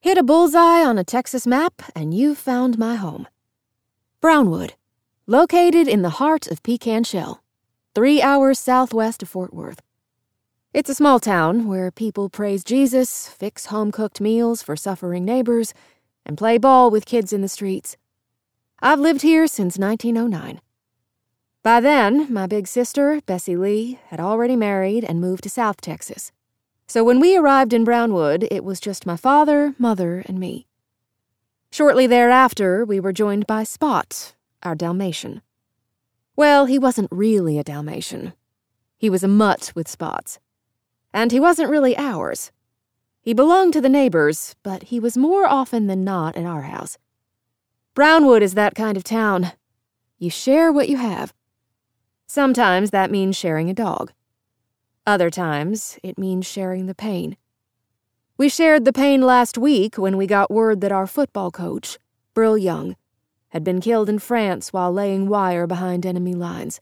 Hit a bullseye on a Texas map, and you've found my home. Brownwood, located in the heart of Pecan Shell, 3 hours southwest of Fort Worth. It's a small town where people praise Jesus, fix home-cooked meals for suffering neighbors, and play ball with kids in the streets. I've lived here since 1909. By then, my big sister, Bessie Lee, had already married and moved to South Texas. So when we arrived in Brownwood, it was just my father, mother, and me. Shortly thereafter, we were joined by Spot, our Dalmatian. Well, he wasn't really a Dalmatian. He was a mutt with spots. And he wasn't really ours. He belonged to the neighbors, but he was more often than not at our house. Brownwood is that kind of town. You share what you have. Sometimes that means sharing a dog. Other times, it means sharing the pain. We shared the pain last week when we got word that our football coach, Burl Young, had been killed in France while laying wire behind enemy lines.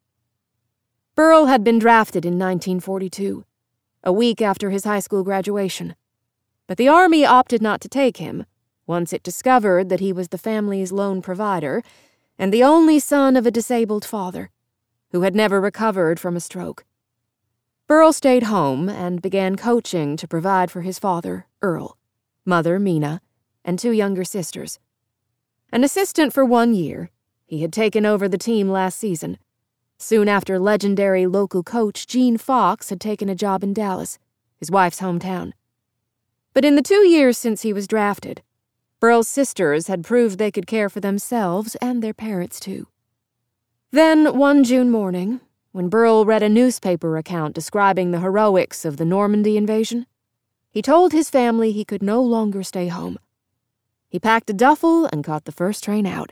Burl had been drafted in 1942, a week after his high school graduation. But the Army opted not to take him once it discovered that he was the family's lone provider and the only son of a disabled father who had never recovered from a stroke. Burl stayed home and began coaching to provide for his father, Earl, mother, Mina, and 2 younger sisters. An assistant for 1 year, he had taken over the team last season, soon after legendary local coach Gene Fox had taken a job in Dallas, his wife's hometown. But in the 2 years since he was drafted, Burl's sisters had proved they could care for themselves and their parents too. Then, one June morning, when Burl read a newspaper account describing the heroics of the Normandy invasion, he told his family he could no longer stay home. He packed a duffel and caught the first train out.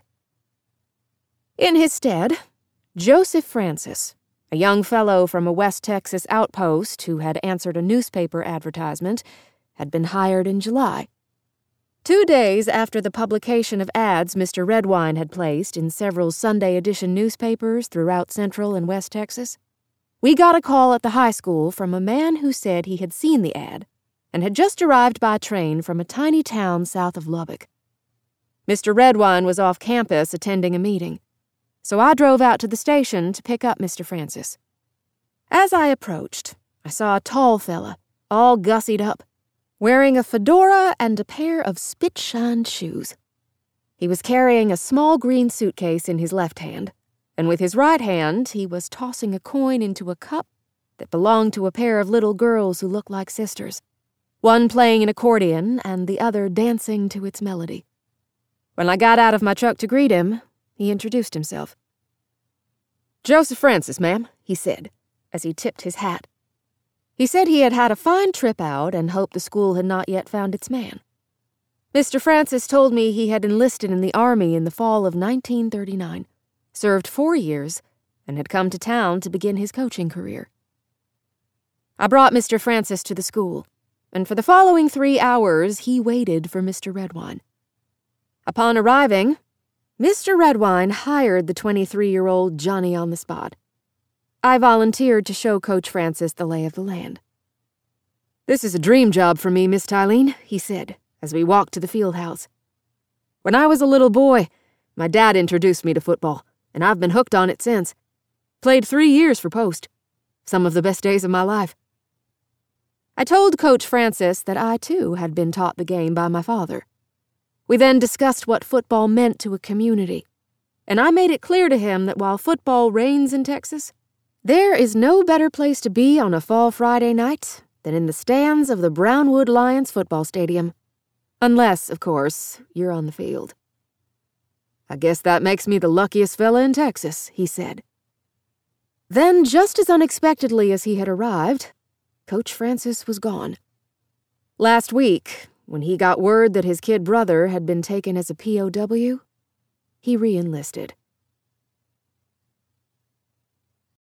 In his stead, Joseph Francis, a young fellow from a West Texas outpost who had answered a newspaper advertisement, had been hired in July. 2 days after the publication of ads Mr. Redwine had placed in several Sunday edition newspapers throughout Central and West Texas, we got a call at the high school from a man who said he had seen the ad and had just arrived by train from a tiny town south of Lubbock. Mr. Redwine was off campus attending a meeting, so I drove out to the station to pick up Mr. Francis. As I approached, I saw a tall fella, all gussied up, wearing a fedora and a pair of spit-shined shoes. He was carrying a small green suitcase in his left hand, and with his right hand he was tossing a coin into a cup that belonged to a pair of little girls who looked like sisters, one playing an accordion and the other dancing to its melody. When I got out of my truck to greet him, he introduced himself. "Joseph Francis, ma'am," he said, as he tipped his hat. He said he had had a fine trip out and hoped the school had not yet found its man. Mr. Francis told me he had enlisted in the Army in the fall of 1939, served 4 years, and had come to town to begin his coaching career. I brought Mr. Francis to the school, and for the following 3 hours he waited for Mr. Redwine. Upon arriving, Mr. Redwine hired the 23-year-old Johnny on the spot. I volunteered to show Coach Francis the lay of the land. "This is a dream job for me, Miss Tylene," he said, as we walked to the field house. "When I was a little boy, my dad introduced me to football, and I've been hooked on it since. Played 3 years for Post. Some of the best days of my life." I told Coach Francis that I, too, had been taught the game by my father. We then discussed what football meant to a community, and I made it clear to him that while football reigns in Texas, there is no better place to be on a fall Friday night than in the stands of the Brownwood Lions football stadium. Unless, of course, you're on the field. "I guess that makes me the luckiest fella in Texas," he said. Then, just as unexpectedly as he had arrived, Coach Francis was gone. Last week, when he got word that his kid brother had been taken as a POW, he re-enlisted.